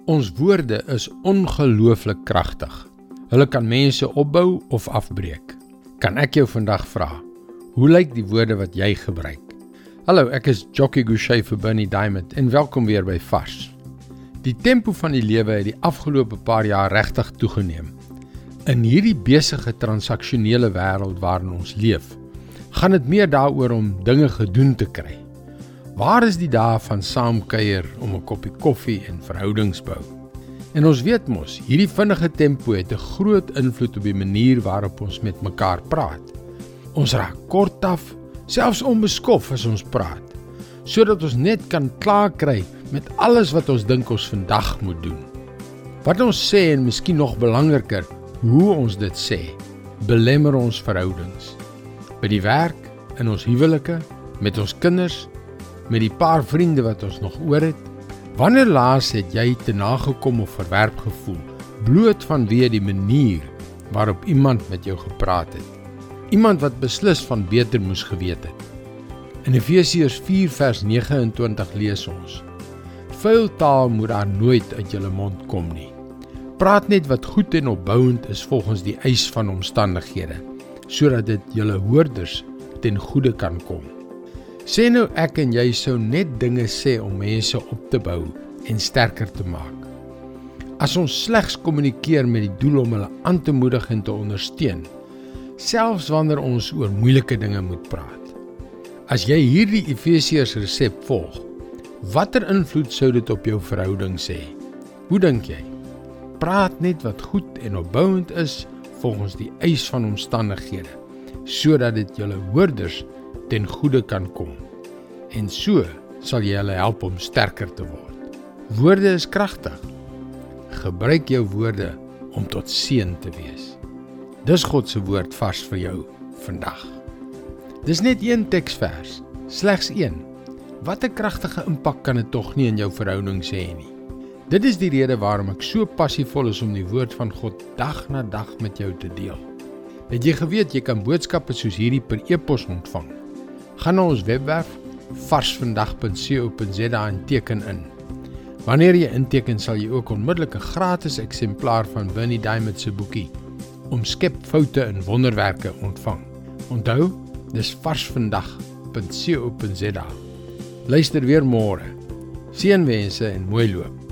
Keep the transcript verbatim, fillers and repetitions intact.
Ons woorde is ongelooflik kragtig. Hulle kan mense opbou of afbreek. Kan ek jou vandag vra, hoe lyk die woorde wat jy gebruik? Hallo, ek is Jockey Gouchee vir Bernie Diamond en welkom weer by Vars. Die tempo van die lewe het die afgelope paar jaar regtig toegeneem. In hierdie besige transaksionele wêreld waarin ons leef, gaan dit meer daaroor om dinge gedoen te kry. Waar is die dae van saamkuier om 'n koppie koffie en verhoudingsbou? En ons weet mos, hierdie vinnige tempo het 'n groot invloed op die manier waarop ons met mekaar praat. Ons raak kortaf, selfs onbeskof as ons praat, sodat ons net kan klaar kry met alles wat ons dink ons vandag moet doen. Wat ons sê en miskien nog belangriker, hoe ons dit sê, belemmer ons verhoudings. By die werk, in ons huwelike, met ons kinders, met die paar vriende wat ons nog oor het. Wanneer laas het jy te nagekom of verwerp gevoel, bloot vanweë die manier waarop iemand met jou gepraat het? Iemand wat beslis van beter moes geweet het. In Efesiërs vier vers nege en twintig lees ons: Vuil taal moet daar nooit uit julle mond kom nie. Praat net wat goed en opbouend is volgens die eis van omstandighede, sodat dit julle hoorders ten goeie kan kom. Sê nou ek en jy sou net dinge sê om mense op te bou en sterker te maak. As ons slegs kommunikeer met die doel om hulle aan te moedig en te ondersteun, selfs wanneer ons oor moeilike dinge moet praat. As jy hierdie Efesiërs resep volg, watter invloed sou dit op jou verhouding hê? Hoe dink jy? Praat net wat goed en opbouend is volgens die eis van omstandighede, sodat dit julle hoorders ten goeie kan kom. En so sal jy hulle help om sterker te word. Woorde is kragtig. Gebruik jou woorde om tot seën te wees. Dis God se woord vars vir jou vandag. Dis net een teksvers, slegs een. Wat 'n kragtige impak kan dit tog nie in jou verhoudings hê nie. Dit is die rede waarom ek so passievol is om die woord van God dag na dag met jou te deel. Het jy geweet jy kan boodskappe soos hierdie per e-pos ontvang? Gaan na ons webwerf varsvandag punt co punt za en teken in. Wanneer jy inteken, sal jy ook onmiddellik 'n gratis eksemplaar van Bernie Diamond se boekie Omskep foute in wonderwerke ontvang. Onthou, dis varsvandag punt co punt za. Luister weer môre. Seënwense en mooi loop.